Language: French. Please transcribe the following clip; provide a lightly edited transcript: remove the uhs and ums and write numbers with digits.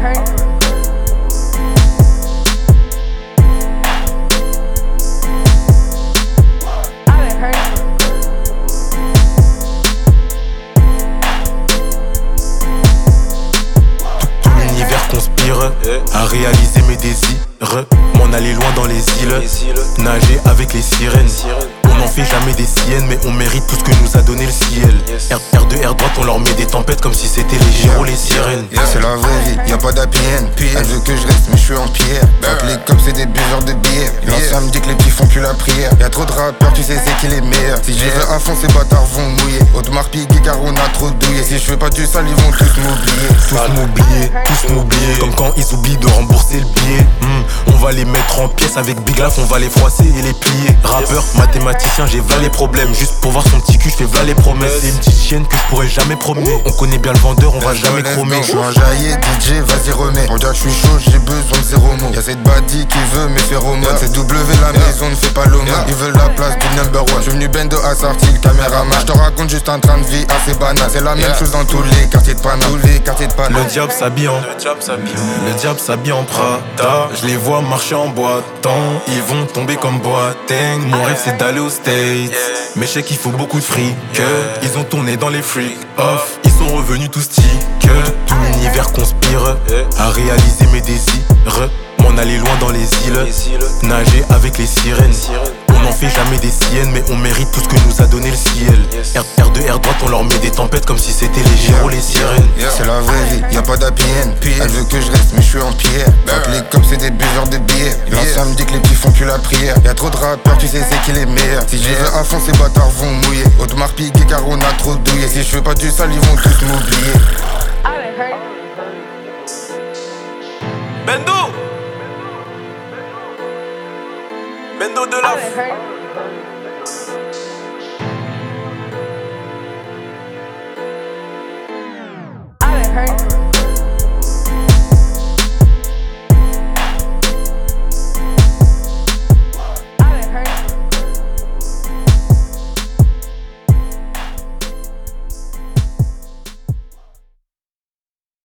À réaliser mes désirs, m'en aller loin dans les îles, nager avec les sirènes. On n'en fait jamais des siennes, mais on mérite tout ce que nous a donné le ciel. R2, R droite, on leur met des tempêtes comme si c'était les gyros, les sirènes. C'est la vraie vie, y'a pas d'APN. Elle veut que je reste, mais je suis en pierre. Les cops, c'est des buveurs de bière. L'ancien me dit que les petits font plus la prière. Y'a trop de rappeurs, tu sais c'est qui les meilleurs. Si j'y vais à fond, ces bâtards vont mouiller. Audemars Piguet, car on a trop douillé. Si je fais pas du sale, ils vont tous m'oublier. Tous m'oublier. Comme quand ils oublient de rembourser le billet. On va les mettre en pièces avec Big Laugh, on va les froisser et les plier. Rappeur, mathématicien, j'ai va les problèmes. Juste pour voir son petit cul, je fais va les promesses. C'est une petite chienne que je pourrais jamais promener. On connaît bien le vendeur, on va jamais chromer. Je suis un jaillet, DJ, vas-y remets. On dirait que je suis chaud, j'ai besoin de zéro mot. Y'a cette baddie qui veut mes phéromones. C'est W la maison, ne fais pas l'homme. Ils veulent la place du number one. Je suis venu bendo à sortir le caméraman. Je te raconte juste un train de vie assez banal. C'est la même chose dans tous les quartiers de Panama. Le diable s'habille en Prada. Je les vois marcher en boitant. Ils vont tomber comme Boateng. Mon rêve c'est d'aller aux States, mais je sais qu'il faut beaucoup de fric. Ils ont tourné dans les freak off. Ils sont revenus tous stick. Tout l'univers conspire à réaliser mes désirs. M'en aller loin dans les îles, nager avec les sirènes. On n'en fait jamais des siennes, mais on mérite tout ce que nous a donné le ciel. R2, R droite, on leur met des tempêtes comme si c'était les gyros, les sirènes. C'est la vraie vie, y'a pas d'APN. Elle veut que je reste, mais je suis en pierre. Les cops, c'est des buveurs de bière. L'ancien me dit que les petits font plus la prière. Y'a trop de rappeurs, tu sais c'est qui les meilleurs. Si j'y vais à fond, ces bâtards vont mouiller. Audemars Piguet, car on a trop douillé. Si je fais pas du sale, ils vont tous m'oublier. Bendo de la